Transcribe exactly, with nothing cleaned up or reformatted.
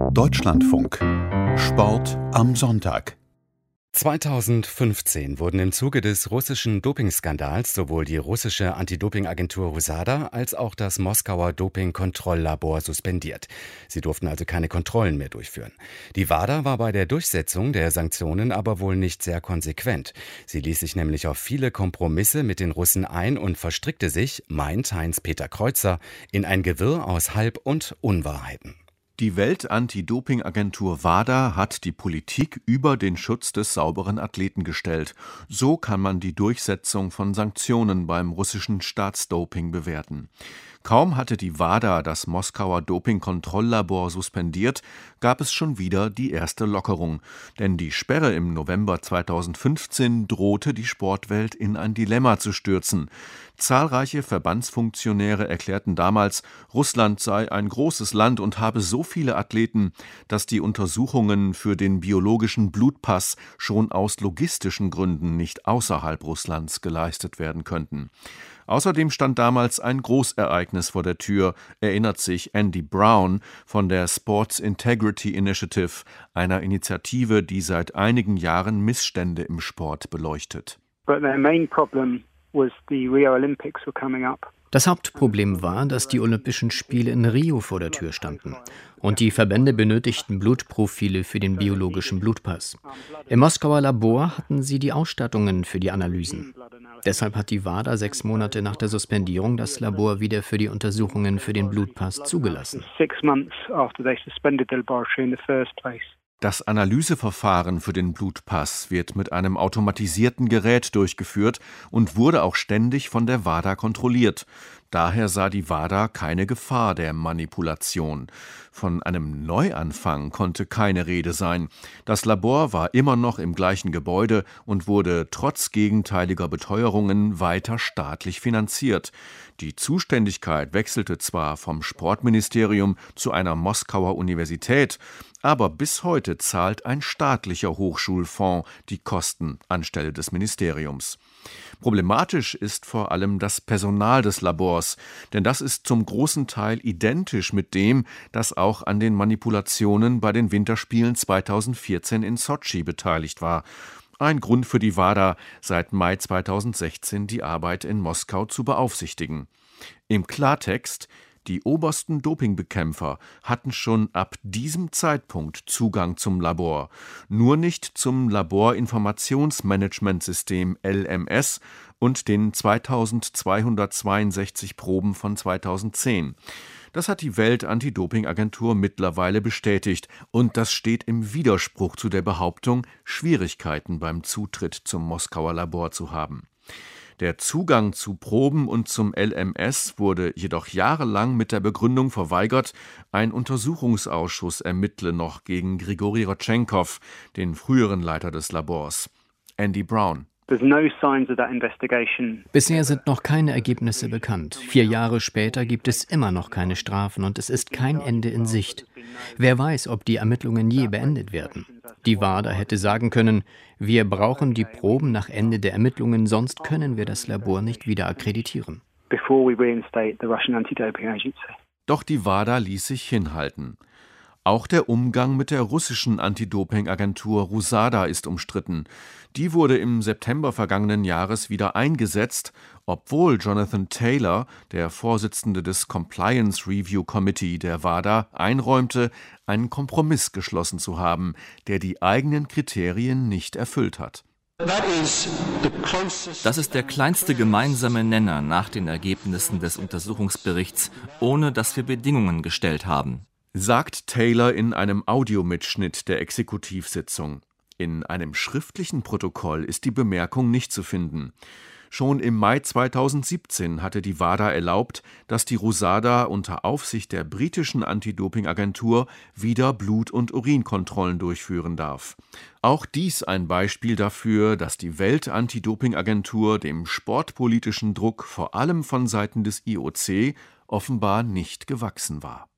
Deutschlandfunk. Sport am Sonntag. zweitausendfünfzehn wurden im Zuge des russischen Dopingskandals sowohl die russische Anti-Doping-Agentur RUSADA als auch das Moskauer Doping-Kontrolllabor suspendiert. Sie durften also keine Kontrollen mehr durchführen. Die WADA war bei der Durchsetzung der Sanktionen aber wohl nicht sehr konsequent. Sie ließ sich nämlich auf viele Kompromisse mit den Russen ein und verstrickte sich, meint Heinz-Peter Kreuzer, in ein Gewirr aus Halb- und Unwahrheiten. Die Welt-Anti-Doping-Agentur WADA hat die Politik über den Schutz des sauberen Athleten gestellt. So kann man die Durchsetzung von Sanktionen beim russischen Staatsdoping bewerten. Kaum hatte die WADA das Moskauer Doping-Kontrolllabor suspendiert, gab es schon wieder die erste Lockerung. Denn die Sperre im November zweitausendfünfzehn drohte die Sportwelt in ein Dilemma zu stürzen. Zahlreiche Verbandsfunktionäre erklärten damals, Russland sei ein großes Land und habe so viele Athleten, dass die Untersuchungen für den biologischen Blutpass schon aus logistischen Gründen nicht außerhalb Russlands geleistet werden könnten. Außerdem stand damals ein Großereignis vor der Tür, erinnert sich Andy Brown von der Sports Integrity Initiative, einer Initiative, die seit einigen Jahren Missstände im Sport beleuchtet. But their main problem was the Rio Olympics were coming up. Das Hauptproblem war, dass die Olympischen Spiele in Rio vor der Tür standen und die Verbände benötigten Blutprofile für den biologischen Blutpass. Im Moskauer Labor hatten sie die Ausstattungen für die Analysen. Deshalb hat die WADA sechs Monate nach der Suspendierung das Labor wieder für die Untersuchungen für den Blutpass zugelassen. Das Analyseverfahren für den Blutpass wird mit einem automatisierten Gerät durchgeführt und wurde auch ständig von der WADA kontrolliert. Daher sah die WADA keine Gefahr der Manipulation. Von einem Neuanfang konnte keine Rede sein. Das Labor war immer noch im gleichen Gebäude und wurde trotz gegenteiliger Beteuerungen weiter staatlich finanziert. Die Zuständigkeit wechselte zwar vom Sportministerium zu einer Moskauer Universität, aber bis heute zahlt ein staatlicher Hochschulfonds die Kosten anstelle des Ministeriums. Problematisch ist vor allem das Personal des Labors, denn das ist zum großen Teil identisch mit dem, das auch an den Manipulationen bei den Winterspielen zweitausendvierzehn in Sotschi beteiligt war. Ein Grund für die WADA, seit Mai zweitausendsechzehn die Arbeit in Moskau zu beaufsichtigen. Im Klartext: Die obersten Dopingbekämpfer hatten schon ab diesem Zeitpunkt Zugang zum Labor, nur nicht zum Laborinformationsmanagementsystem L M S und den zweitausendzweihundertzweiundsechzig Proben von zweitausendzehn. Das hat die Welt-Anti-Doping-Agentur mittlerweile bestätigt und das steht im Widerspruch zu der Behauptung, Schwierigkeiten beim Zutritt zum Moskauer Labor zu haben. Der Zugang zu Proben und zum L M S wurde jedoch jahrelang mit der Begründung verweigert, ein Untersuchungsausschuss ermittle noch gegen Grigori Rodchenkov, den früheren Leiter des Labors. Andy Brown. Bisher sind noch keine Ergebnisse bekannt. Vier Jahre später gibt es immer noch keine Strafen und es ist kein Ende in Sicht. Wer weiß, ob die Ermittlungen je beendet werden. Die WADA hätte sagen können, wir brauchen die Proben nach Ende der Ermittlungen, sonst können wir das Labor nicht wieder akkreditieren. Doch die WADA ließ sich hinhalten. Auch der Umgang mit der russischen Anti-Doping-Agentur RUSADA ist umstritten. Die wurde im September vergangenen Jahres wieder eingesetzt, obwohl Jonathan Taylor, der Vorsitzende des Compliance Review Committee der WADA, einräumte, einen Kompromiss geschlossen zu haben, der die eigenen Kriterien nicht erfüllt hat. Das ist der kleinste gemeinsame Nenner nach den Ergebnissen des Untersuchungsberichts, ohne dass wir Bedingungen gestellt haben, sagt Taylor in einem Audiomitschnitt der Exekutivsitzung. In einem schriftlichen Protokoll ist die Bemerkung nicht zu finden. Schon im Mai zweitausendsiebzehn hatte die WADA erlaubt, dass die RUSADA unter Aufsicht der britischen Anti-Doping-Agentur wieder Blut- und Urinkontrollen durchführen darf. Auch dies ein Beispiel dafür, dass die Welt-Anti-Doping-Agentur dem sportpolitischen Druck vor allem von Seiten des I O C offenbar nicht gewachsen war.